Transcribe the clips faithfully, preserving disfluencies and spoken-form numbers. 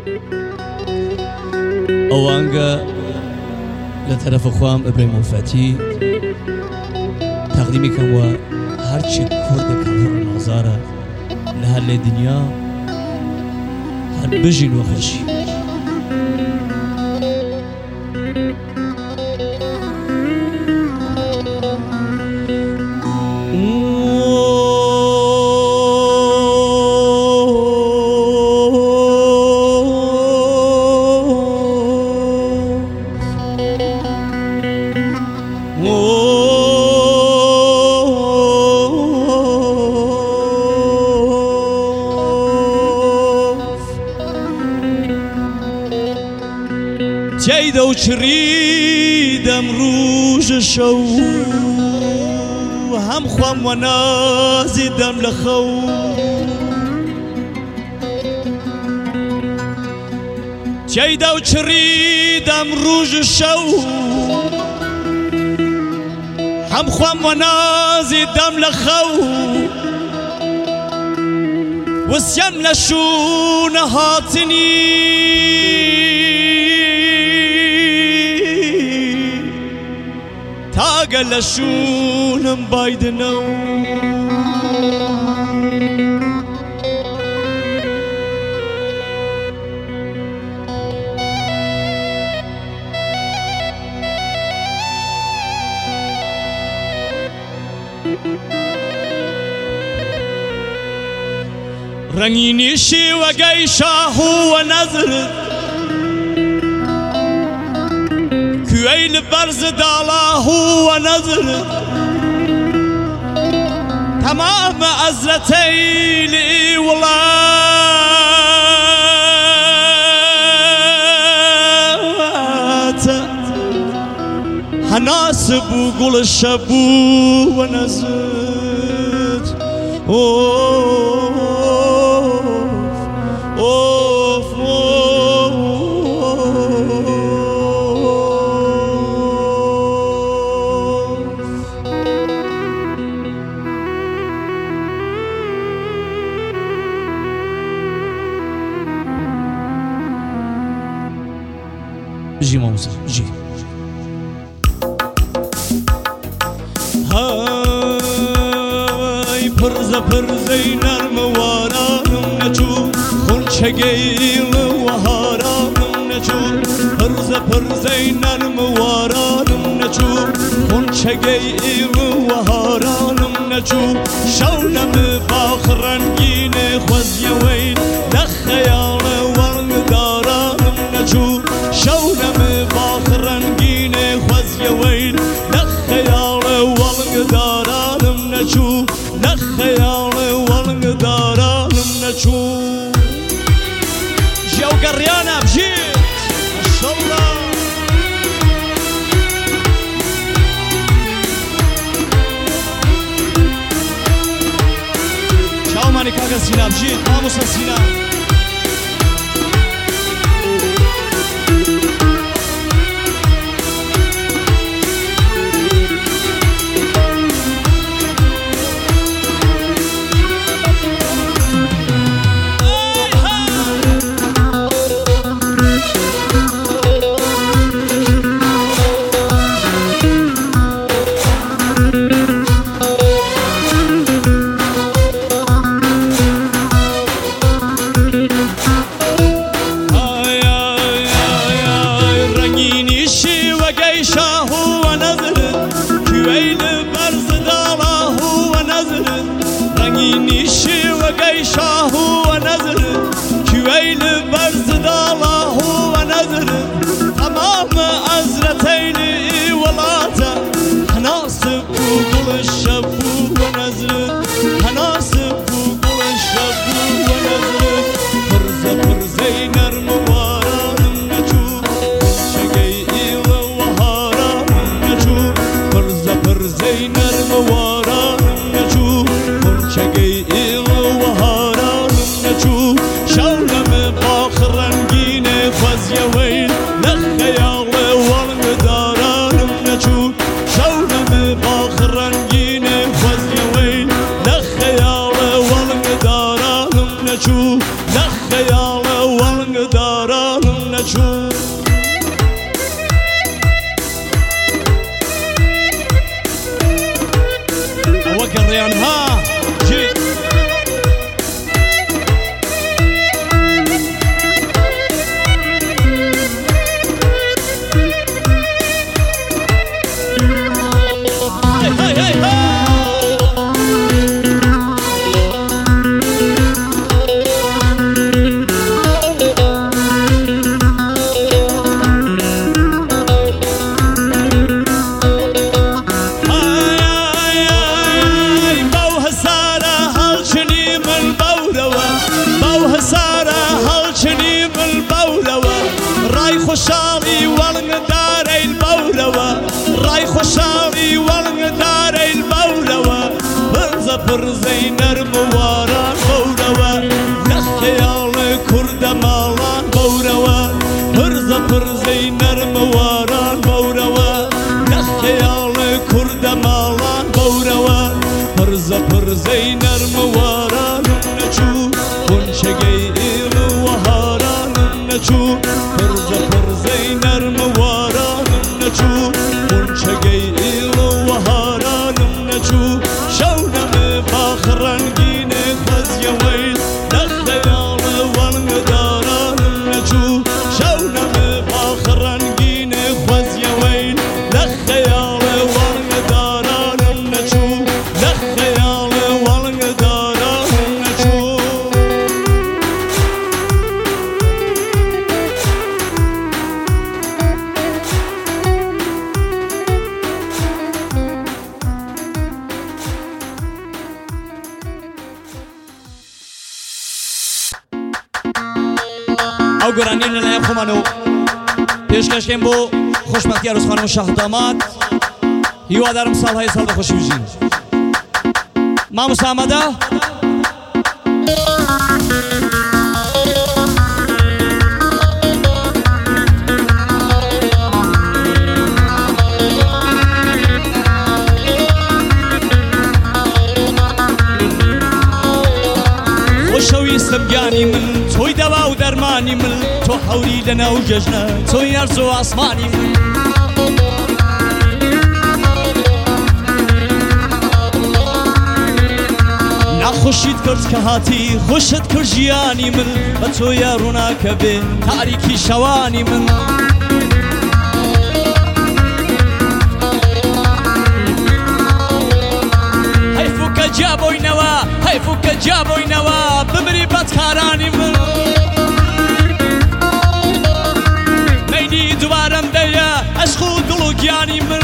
ئەوانگە لە تەرەفە خوام ئەبرەی مۆفەتی تەقدیمی کەموە هەرچی کوردێکە هەڕ نازارە لە هەر لێ دنیا هەر بژین و خۆشی تێیدە و چریدەم ڕوژە شەو هەم خوام وە نازی دەم لە خەو تێیدە و چریدەم ڕوژە شەو هەم خوام وە نازی دەم لە خەو وسیەم لە شوونە هاتنی تاگە لە شوونم بایدنەو ڕەنگینی شیوەگەی شاح وە نەزرت کوێی لەبەرز داڵاه وە نەزرت تەمامە ئەزرەتەی لی وڵاتە هەناسە بوو گوڵشە بوو وە نەزرت بژی مامۆستا بژی های پرزە پرزەی نەرمە وارانم نەچوو خونچەگەی وەهارانم نەچوو پرزە پرزەی نەرمە وارانم نەچوو خونچەگەی وەهارانم نەچوو شەو نەمە باخ ڕەنگینێ خۆزیەوەی لە خەیاڵە وەڵگدارانم نەچوو شەو نەمە باخ ڕەنگینێ خۆزیەوەی لە خەیاڵە وەڵگدارانم نەچوو لە خەیاڵە وەڵگدارانم نەچوو ژیاو گەڕیانە بژێت ماشەڵڵا چاومانی کاکە سینا بژێت مامۆستا سینا وەڵگدارانم نەچوو ئەوە گەڕیان ها جێ خۆشاڵی وەڵگدارەی بەورەوە ڕای خۆشاڵی وەڵگدارەی بەورەوە پرزە پرزەی نەرم واران بەورەوە لە خەیاڵە کوردە ماڵان بەورەوە پرزە پرزەی نەرم واران بەورەوە لە خەیاڵە کوردە ماڵان بەورەوە پرزە پرزەی نەرم وارانم نەچوو خونچەگەی ئێڵ وەهارانم نەچوو پرزە پرزەی نەرم وارانم نەچوو خونچەگەی ئێڵ وەهارانم نەچوو شەو نەمێ باخ ڕەنگینێ خەزیەوەی لە خەیاڵە وەڵگدارانم نەچوو شەو نەمێ باخ ڕەنگینێ خەزیەوەی لە خەیاڵە وەڵگدارانم نەچوو لە خەیاڵە وەڵگدارانم نەچوو ئەو گۆرانین لەلایەن خۆمانەوە پێشکەشکەین بۆ خۆشبەختی عروسخانم و شاخ داماد هیوادارم ساڵهای ساڵ بەخۆشی بژین مامۆستا ئامادە؟ خۆشەویستم گیانی من تۆی دەوا و دەرمانی من تۆ هەوری لەناو جەژنە تۆی ئەرز و ئاسمانی من ناخۆشیت کرد کە هاتی خۆشت کرد ژیانی من بە تۆیە ڕووناکە بێ تاریکی شەوانی من هەیفوکە جابۆینەوە هەیفوکە جابۆینەوە بمری بەدکارانی من مەیلی دووبارەم دەیە عەشق و دڵ و گیانی من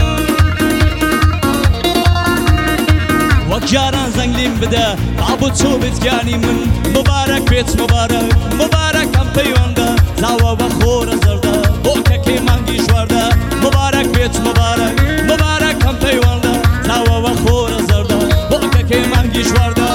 وەک جاران زەنگ لێم بدە با بۆ تۆ بێت گیانی من مبارەک بێت مبارەک مبارەک ئەم پەیوەندە زاوە بە خۆرە زەردە بۆ کەکەی مانگی ژواردە مبارەک بێت مبارەک مبارەک ئەم پەیوەندە زاوە بە خۆرە زەردە بۆ کەکەی مانگی ژواردە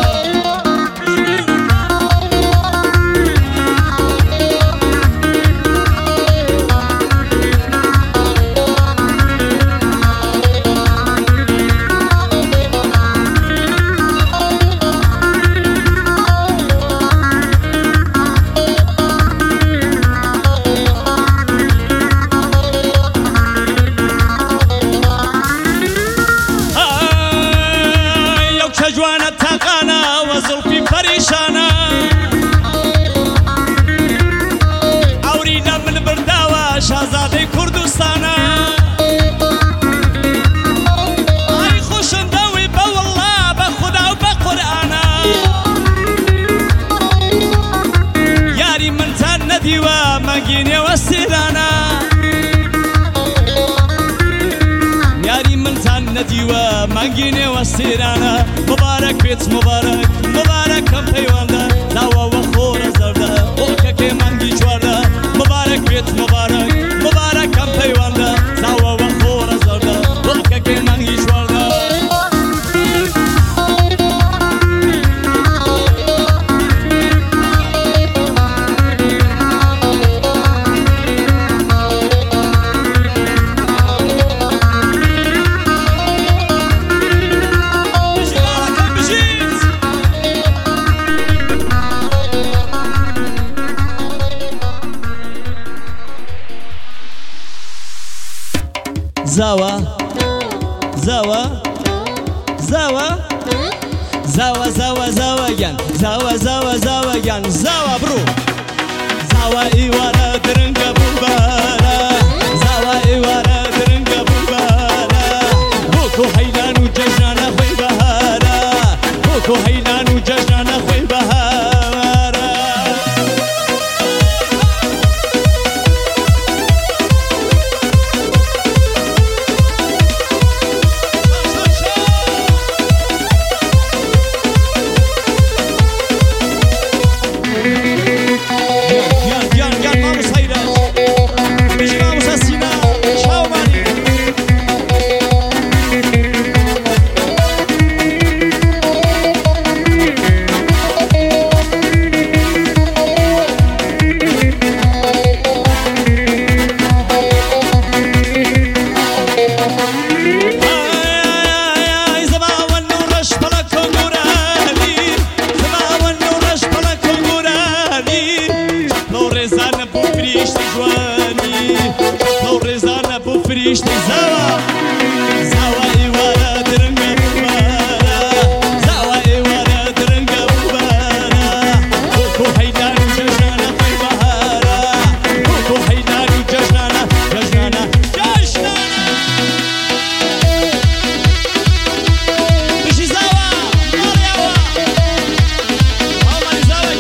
جوانە تاقانە وە زڵفی پەریشانە ئەوری لە من برداوە شازادەی کوردستانە ئای خۆشندەوی بە وەڵڵا بە خودا و بە قورئانە یاری منتان نەدیوە مەگینێوە سێرانە یاری منتان نەدیوە مەگینێوە سێرانە مبارەک بێت مبارەک مبارەک ئەم پەیوەندە داوەوە خۆرە زەردە بۆ کەکێ مانگی چواردە مبارەک بێت مبارەک مبارەک ئەم پەیوەندە داوەوە خۆرە زەردە بۆ کەکێ مانگی چواردە زاوە زاوە زاوە زاوە زاوە زاوەگیان زاوە زاوە زاوەگیان زاوە بڕوو زاوە ئیوارە درنگە بووبارە زاوە ئیوارە درنگە بووبارە بۆکۆ هەیلان و جەژنانە خۆی بەهارە بۆکۆ هەیلان و جەژنانە خۆی بەهارە فريشتي زاوى زاوى إيوارا درنگا بوبارا زاوى إيوارا درنگا بوبارا بوكو هيدان ججنانا في بهارا بوكو هيدان ججنانا ججنانا ججنانا بشي زاوى مريوة هاوماني زاوى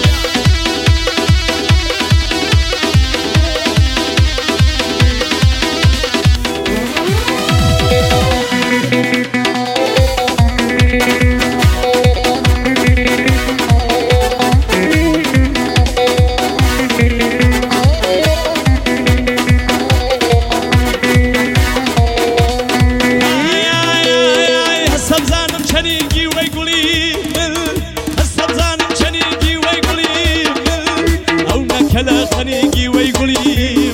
خنيجي ويقولي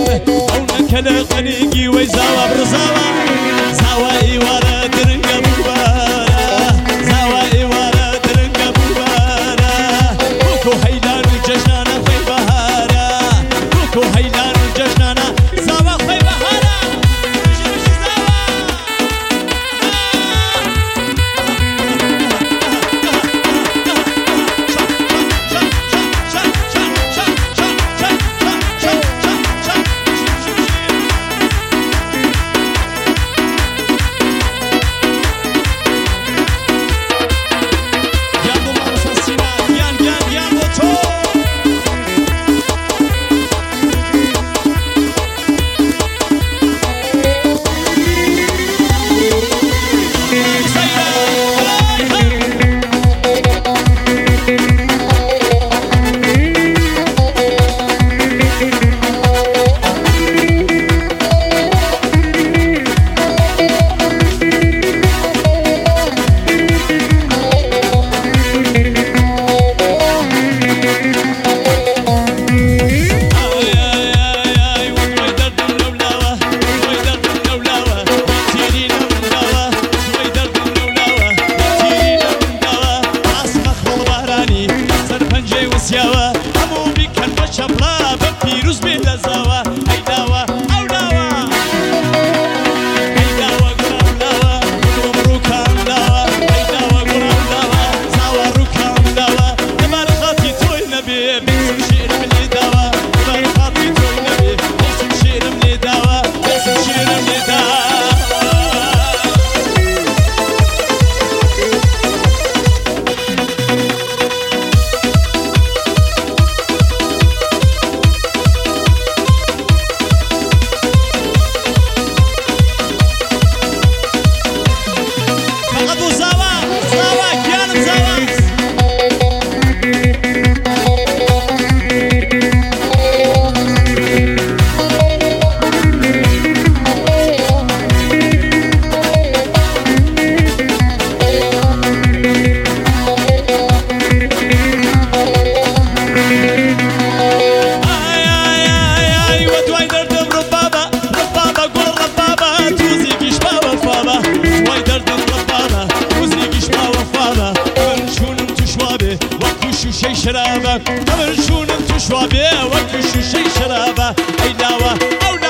أونا كلا خنيجي ويزاوى برزاوى زاوى إيوارا درنجا بوبارا زاوى إيوارا درنجا بوبارا بوكو هيدان الججنانا خوي بهارا بوكو هيدان الججنانا زاوى خوي بهارا بشي بشي زاوى شرابة أمر شونم تشوابي وكشو شي شرابة أي داوة أو